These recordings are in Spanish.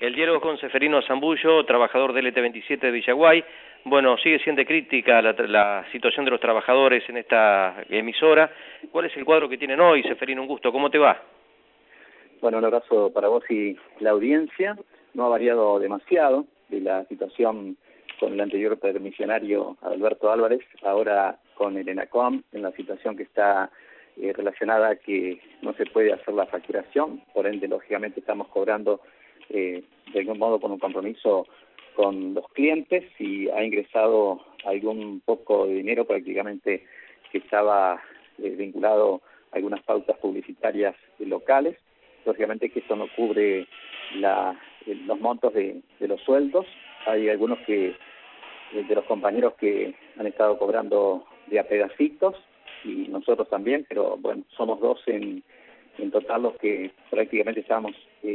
El diálogo con Seferino Zambullo, trabajador del LT27 de Villaguay. Bueno, sigue siendo crítica la situación de los trabajadores en esta emisora. ¿Cuál es el cuadro que tienen hoy, Seferino? Un gusto, ¿cómo te va? Bueno, un abrazo para vos y la audiencia. No ha variado demasiado de la situación con el anterior permisionario Alberto Álvarez, ahora con el ENACOM, en la situación que está relacionada a que no se puede hacer la facturación, por ende, lógicamente, estamos cobrando de algún modo con un compromiso con los clientes y ha ingresado algún poco de dinero prácticamente que estaba vinculado a algunas pautas publicitarias locales. Lógicamente que eso no cubre los montos de los sueldos. Hay algunos de los compañeros que han estado cobrando de a pedacitos y nosotros también, pero bueno, somos dos en total los que prácticamente estamos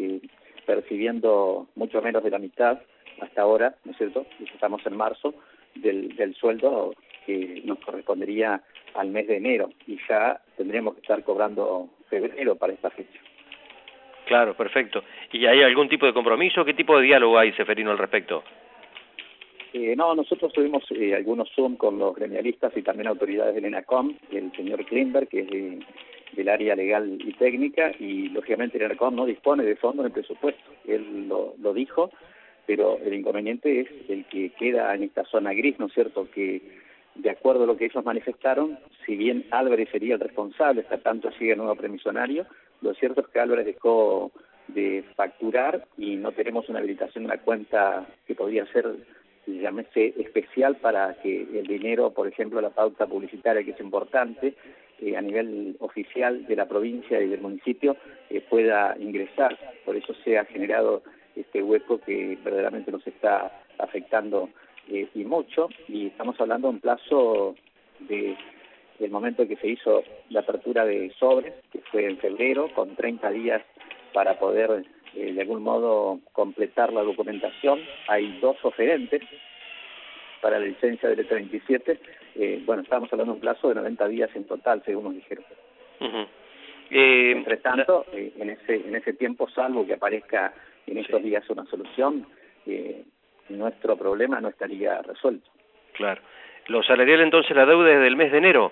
percibiendo mucho menos de la mitad hasta ahora, ¿no es cierto? Y estamos en marzo del sueldo que nos correspondería al mes de enero y ya tendríamos que estar cobrando febrero para esta fecha. Claro, perfecto. ¿Y hay algún tipo de compromiso? ¿Qué tipo de diálogo hay, Seferino, al respecto? No, nosotros tuvimos algunos Zoom con los gremialistas y también autoridades del ENACOM, el señor Klimberg, que es del área legal y técnica, y lógicamente el ENACOM no dispone de fondos en el presupuesto. Él lo dijo, pero el inconveniente es el que queda en esta zona gris, ¿no es cierto?, que de acuerdo a lo que ellos manifestaron, si bien Álvarez sería el responsable, hasta tanto sigue el nuevo permisionario, lo cierto es que Álvarez dejó de facturar y no tenemos una habilitación, una cuenta que podría ser, llámese, especial para que el dinero, por ejemplo, la pauta publicitaria, que es importante, a nivel oficial de la provincia y del municipio, pueda ingresar. Por eso se ha generado este hueco que verdaderamente nos está afectando y mucho, y estamos hablando de un plazo del momento en que se hizo la apertura de sobres, que fue en febrero, con 30 días para poder de algún modo completar la documentación. Hay 2 oferentes para la licencia del E37. Bueno, estamos hablando de un plazo de 90 días en total, según nos dijeron. Entre tanto, en ese tiempo, salvo que aparezca en estos días una solución, nuestro problema no estaría resuelto. Claro. ¿Lo salarial entonces la deuda es del mes de enero?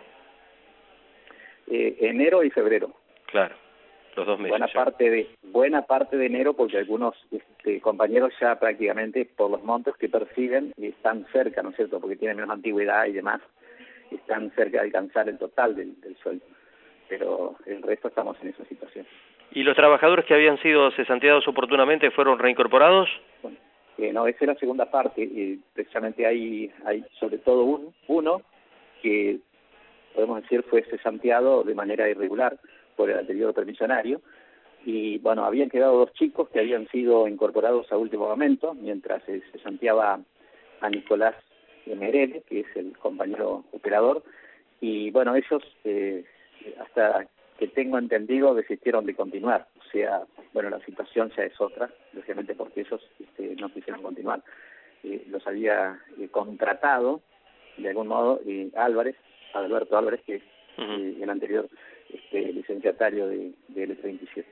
Enero y febrero. Claro, los 2 meses. Buena parte de enero, porque algunos compañeros ya prácticamente por los montos que perciben están cerca, ¿no es cierto?, porque tienen menos antigüedad y demás, están cerca de alcanzar el total del sueldo. Pero el resto estamos en esa situación. ¿Y los trabajadores que habían sido cesanteados oportunamente fueron reincorporados? Bueno, no, esa es la segunda parte. Precisamente hay sobre todo uno que, podemos decir, fue cesanteado de manera irregular por el anterior permisionario. Y bueno, habían quedado 2 chicos que habían sido incorporados a último momento, mientras se cesanteaba a Nicolás Merele, que es el compañero operador. Y bueno, ellos, hasta que tengo entendido, desistieron de continuar. O sea, bueno, la situación ya es otra, lógicamente porque ellos no quisieron continuar. Los había contratado, de algún modo, Alberto Álvarez, que es el anterior licenciatario de L37.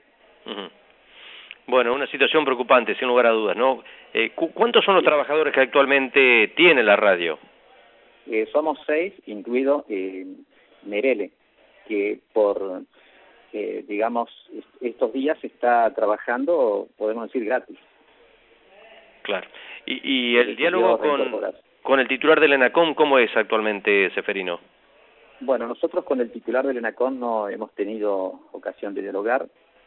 Bueno, una situación preocupante, sin lugar a dudas, ¿no? ¿Cuántos son los trabajadores que actualmente tiene la radio? Somos 6, incluido Merele, que por, digamos, estos días está trabajando, podemos decir, gratis. Claro. ¿Y el diálogo con el titular del ENACOM, cómo es actualmente, Seferino? Bueno, nosotros con el titular del ENACOM no hemos tenido ocasión de dialogar.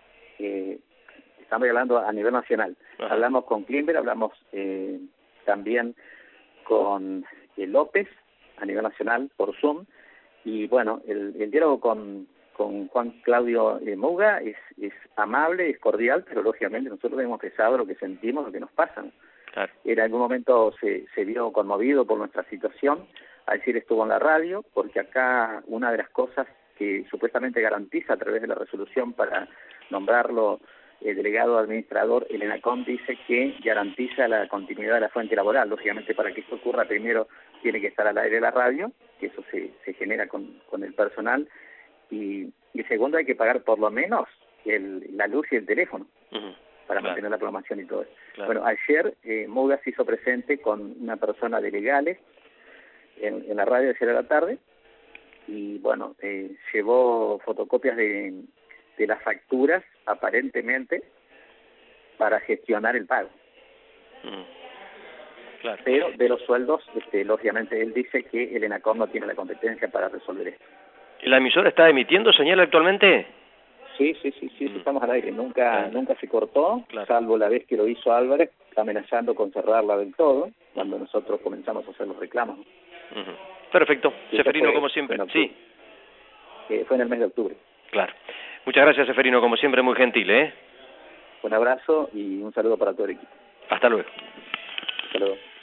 Estamos hablando a nivel nacional. Ajá. Hablamos con Klimberg, hablamos también con López a nivel nacional por Zoom. Y bueno, el diálogo con Juan Claudio Muga es amable, es cordial, pero lógicamente nosotros hemos expresado lo que sentimos, lo que nos pasa. Claro. En algún momento se vio conmovido por nuestra situación. Ayer estuvo en la radio, porque acá una de las cosas que supuestamente garantiza a través de la resolución para nombrarlo delegado administrador, el ENACOM dice que garantiza la continuidad de la fuente laboral. Lógicamente, para que esto ocurra, primero tiene que estar al aire de la radio, que eso se genera con el personal, y segundo hay que pagar por lo menos la luz y el teléfono. para mantener la programación y todo eso. Bueno, ayer Muga se hizo presente con una persona de legales en la radio ayer a la tarde, y bueno, llevó fotocopias de las facturas, aparentemente, para gestionar el pago. Claro. Pero de los sueldos, lógicamente, él dice que el ENACOM no tiene la competencia para resolver esto. ¿La emisora está emitiendo señal actualmente? Sí, estamos al aire. Nunca se cortó, salvo la vez que lo hizo Álvarez, amenazando con cerrarla del todo, cuando nosotros comenzamos a hacer los reclamos. Perfecto. Seferino, como siempre. Sí. Fue en el mes de octubre. Claro. Muchas gracias, Seferino, como siempre, muy gentil, ¿eh? Un abrazo y un saludo para todo el equipo. Hasta luego. Hasta luego.